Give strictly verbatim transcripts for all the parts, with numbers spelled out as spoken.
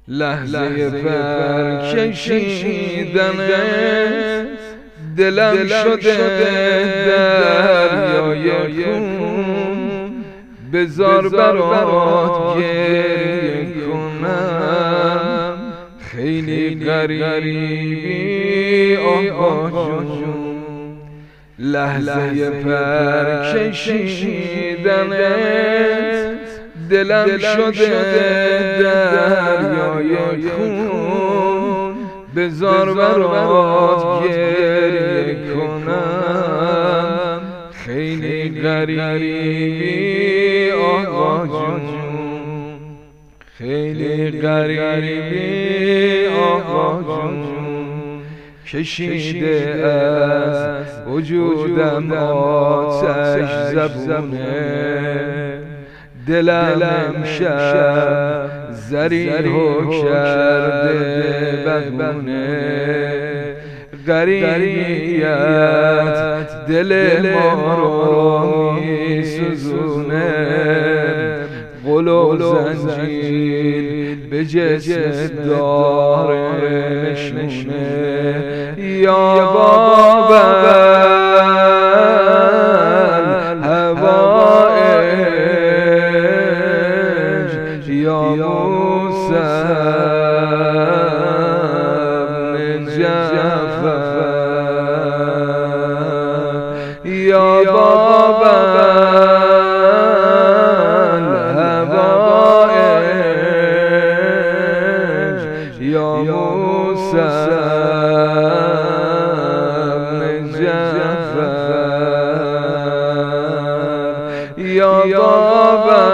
لحظه پر کشیدن دلم شده دریای خون، بذار برات گریه کنم. خیلی غریبی آقا جون، لحظه پر کشیدن دلم شده دریای خون، بذار برات گریه کنم. خیلی غریبی آقا جون، خیلی غریبی آقا جون. کشیده از وجودم آتش زبونه، دلم امشب زریحو کرده بدگونه. غریبیت دل ما رو میسوزونه، قل و زنجیر به جسم داره نشونه. یا بابا هوایج، یا موسی بن جعفر، یا بابا یا موسی بن جعفر، یا بابا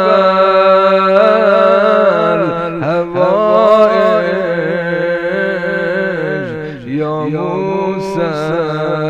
هوایج، یا موسی